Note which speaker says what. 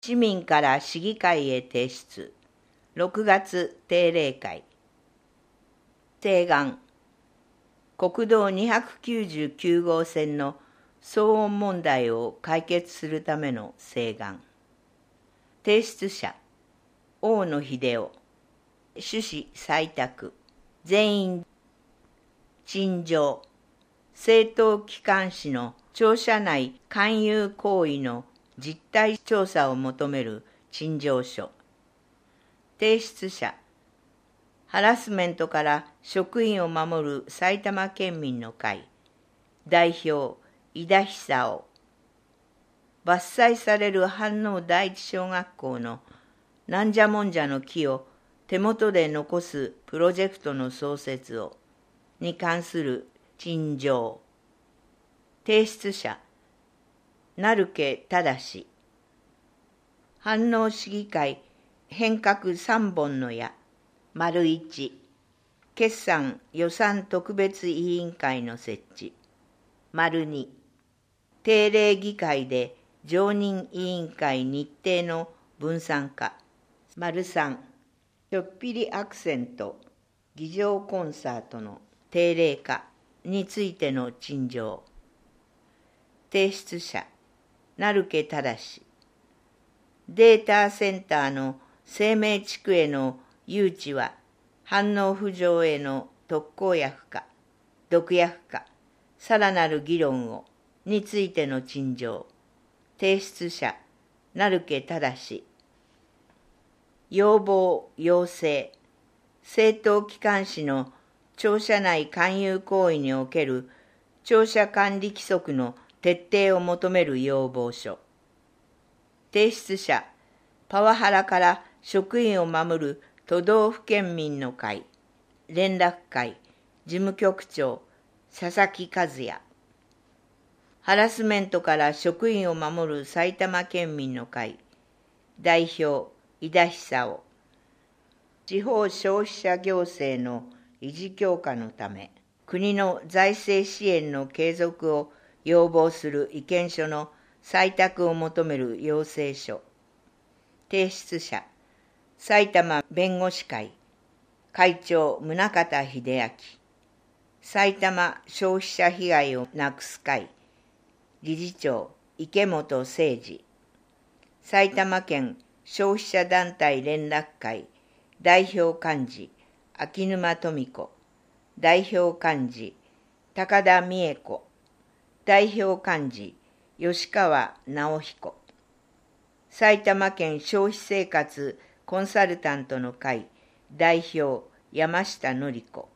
Speaker 1: 市民から市議会へ提出。6月定例会。請願。国道299号線の騒音問題を解決するための請願。提出者、大野秀夫。趣旨採択。全員、陳情。政党機関紙の庁舎内勧誘行為の実態調査を求める陳情書。提出者、ハラスメントから職員を守る埼玉県民の会、代表、井田久夫。伐採される飯能第一小学校のなんじゃもんじゃの木を手元で残すプロジェクトの創設を、に関する陳情。提出者、成家正。飯能市議会変革3本の矢、丸1、決算予算特別委員会の設置、丸2、定例議会で常任委員会日程の分散化、丸3、ちょっぴりアクセント、議場コンサートの定例化についての陳情。提出者、成家正。データセンターの生命地区への誘致は、飯能浮上への特効薬か、毒薬か、さらなる議論を、についての陳情。提出者、成家正。要望、要請。政党機関紙の庁舎内勧誘行為における庁舎管理規則の徹底を求める要望書。提出者、パワハラから職員を守る都道府県民の会、連絡会、事務局長、佐々木和也。ハラスメントから職員を守る埼玉県民の会、代表、井田久夫。地方消費者行政の維持強化のため、国の財政支援の継続を要望する意見書の採択を求める要請書。提出者、埼玉弁護士会、会長宗像秀明。埼玉消費者被害をなくす会、理事長池本誠二。埼玉県消費者団体連絡会、代表幹事秋沼富子。代表幹事高田美恵子。代表幹事吉川直彦。埼玉県消費生活コンサルタントの会代表山下典子。